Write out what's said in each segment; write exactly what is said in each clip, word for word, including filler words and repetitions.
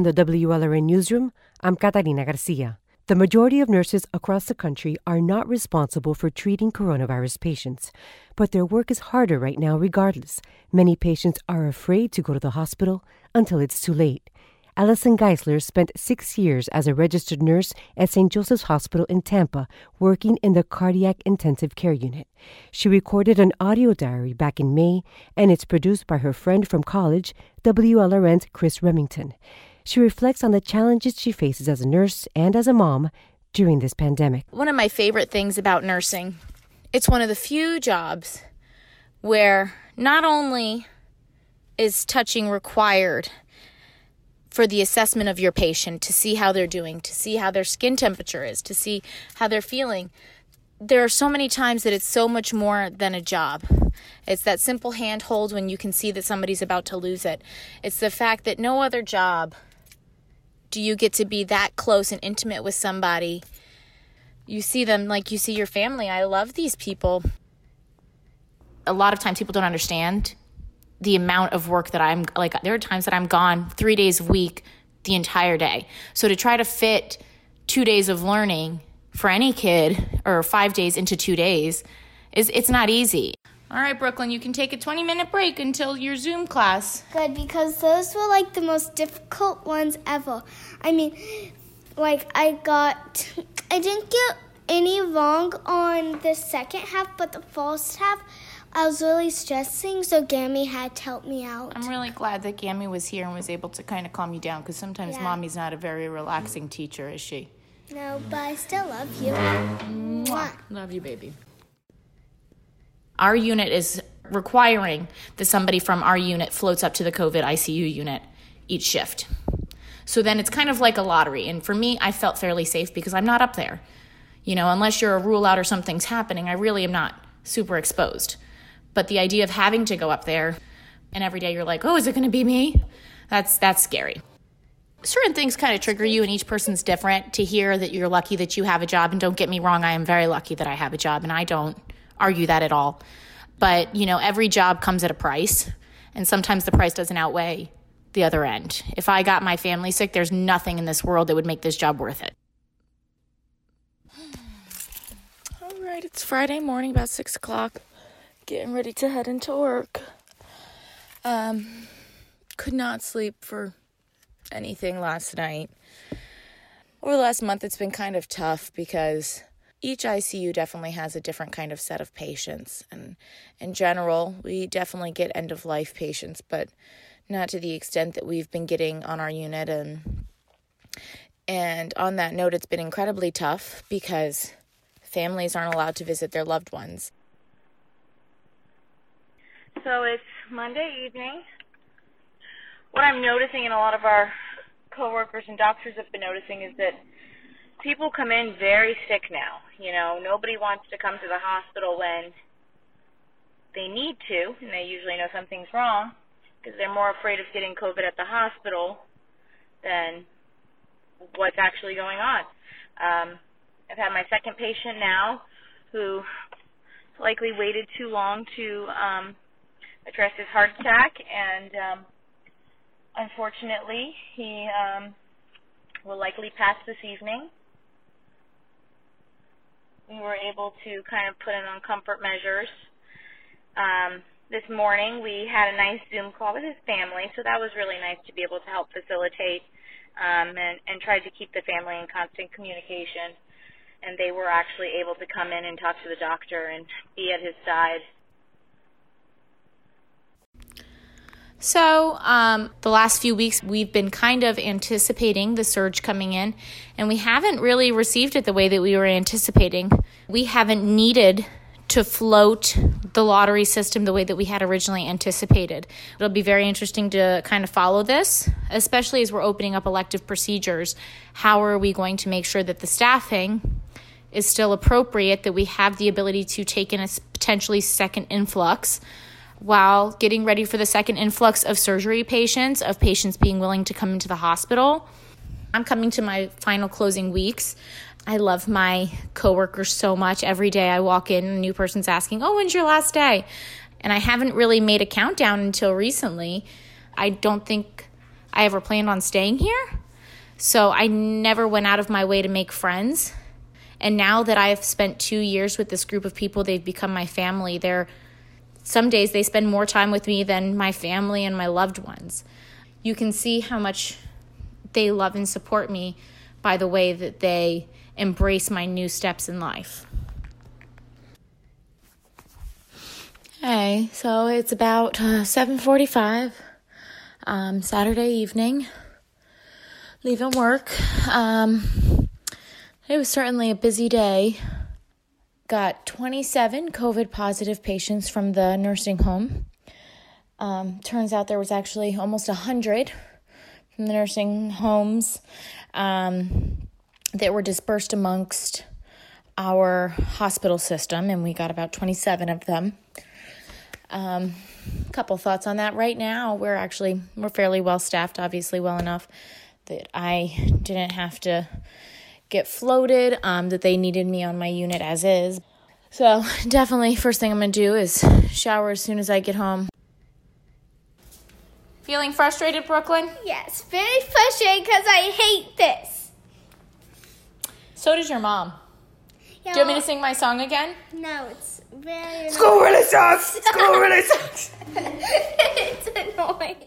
From the W L R N Newsroom, I'm Catalina Garcia. The majority of nurses across the country are not responsible for treating coronavirus patients, but their work is harder right now regardless. Many patients are afraid to go to the hospital until it's too late. Allison Geisler spent six years as a registered nurse at Saint Joseph's Hospital in Tampa, working in the cardiac intensive care unit. She recorded an audio diary back in May, and it's produced by her friend from college, W L R N's Chris Remington. She reflects on the challenges she faces as a nurse and as a mom during this pandemic. One of my favorite things about nursing, it's one of the few jobs where not only is touching required for the assessment of your patient, to see how they're doing, to see how their skin temperature is, to see how they're feeling. There are so many times that it's so much more than a job. It's that simple handhold when you can see that somebody's about to lose it. It's the fact that no other job do you get to be that close and intimate with somebody. You see them like you see your family. I love these people. A lot of times people don't understand the amount of work that I'm, like, there are times that I'm gone three days a week, the entire day. So to try to fit two days of learning for any kid, or five days into two days, is it's not easy. All right, Brooklyn, you can take a twenty-minute break until your Zoom class. Good, because those were, like, the most difficult ones ever. I mean, like, I got, I didn't get any wrong on the second half, but the first half, I was really stressing, so Gammy had to help me out. I'm really glad that Gammy was here and was able to kind of calm you down, because sometimes yeah. Mommy's not a very relaxing teacher, is she? No, but I still love you. Mwah. Love you, baby. Our unit is requiring that somebody from our unit floats up to the COVID I C U unit each shift. So then it's kind of like a lottery. And for me, I felt fairly safe because I'm not up there. You know, unless you're a rule out or something's happening, I really am not super exposed. But the idea of having to go up there and every day you're like, oh, is it going to be me? That's that's scary. Certain things kind of trigger you, and each person's different. To hear that you're lucky that you have a job, and don't get me wrong, I am very lucky that I have a job, and I don't argue that at all. But, you know, every job comes at a price, and sometimes the price doesn't outweigh the other end. If I got my family sick, there's nothing in this world that would make this job worth it. All right, it's Friday morning, about six o'clock. Getting ready to head into work. Um, could not sleep for anything last night. Over the last month, it's been kind of tough because each I C U definitely has a different kind of set of patients. And in general, we definitely get end-of-life patients, but not to the extent that we've been getting on our unit. And, and on that note, it's been incredibly tough because families aren't allowed to visit their loved ones. So it's Monday evening. What I'm noticing, and a lot of our coworkers and doctors have been noticing, is that people come in very sick now. You know, nobody wants to come to the hospital when they need to, and they usually know something's wrong, because they're more afraid of getting COVID at the hospital than what's actually going on. Um, I've had my second patient now who likely waited too long to um, address his heart attack, and um, unfortunately, he um, will likely pass this evening. We were able to kind of put in on comfort measures. Um, this morning, we had a nice Zoom call with his family, so that was really nice to be able to help facilitate um, and, and try to keep the family in constant communication. And they were actually able to come in and talk to the doctor and be at his side. So um, the last few weeks, we've been kind of anticipating the surge coming in, and we haven't really received it the way that we were anticipating. We haven't needed to float the lottery system the way that we had originally anticipated. It'll be very interesting to kind of follow this, especially as we're opening up elective procedures. How are we going to make sure that the staffing is still appropriate, that we have the ability to take in a potentially second influx, while getting ready for the second influx of surgery patients, of patients being willing to come into the hospital. I'm coming to my final closing weeks. I love my coworkers so much. Every day I walk in, a new person's asking, oh, when's your last day? And I haven't really made a countdown until recently. I don't think I ever planned on staying here. So I never went out of my way to make friends. And now that I've spent two years with this group of people, they've become my family. They're, some days they spend more time with me than my family and my loved ones. You can see how much they love and support me by the way that they embrace my new steps in life. Hey, so it's about uh, seven forty-five, um, Saturday evening, leaving work. Um, it was certainly a busy day. Got twenty-seven COVID positive patients from the nursing home. Um, turns out there was actually almost one hundred from the nursing homes um, that were dispersed amongst our hospital system, and we got about twenty-seven of them. Um, a couple thoughts on that. Right now, we're actually, we're fairly well staffed, obviously well enough that I didn't have to get floated, um, that they needed me on my unit as is. So definitely first thing I'm going to do is shower as soon as I get home. Feeling frustrated, Brooklyn? Yes, very frustrated because I hate this. So does your mom. Yeah, Do you want me to sing my song again? No, it's very annoying. School really sucks! School really sucks! It's annoying.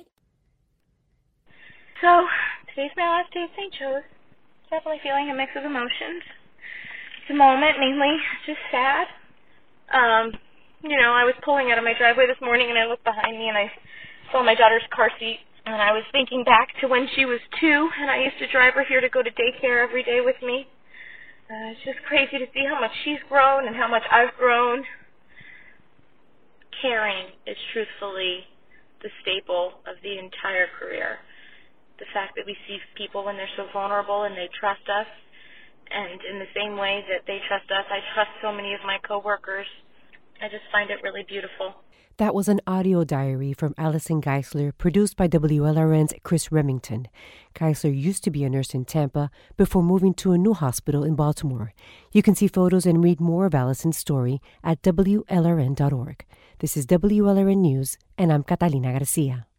So, today's my last day at Saint Joe's. Definitely feeling a mix of emotions. At the moment, mainly just sad. Um, you know, I was pulling out of my driveway this morning and I looked behind me and I saw my daughter's car seat. And I was thinking back to when she was two and I used to drive her here to go to daycare every day with me. Uh, it's just crazy to see how much she's grown and how much I've grown. Caring is truthfully the staple of the entire career. The fact that we see people when they're so vulnerable and they trust us, and in the same way that they trust us, I trust so many of my coworkers. I just find it really beautiful. That was an audio diary from Allison Geisler, produced by W L R N's Chris Remington. Geisler used to be a nurse in Tampa before moving to a new hospital in Baltimore. You can see photos and read more of Allison's story at W L R N dot org. This is W L R N News, and I'm Catalina Garcia.